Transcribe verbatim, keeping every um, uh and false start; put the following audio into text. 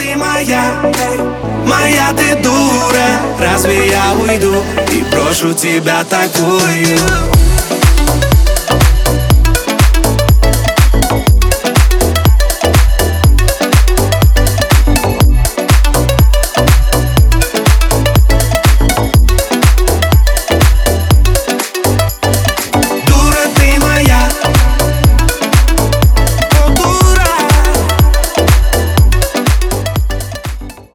ты моя, моя ты дура. Разве я уйду и брошу тебя такую?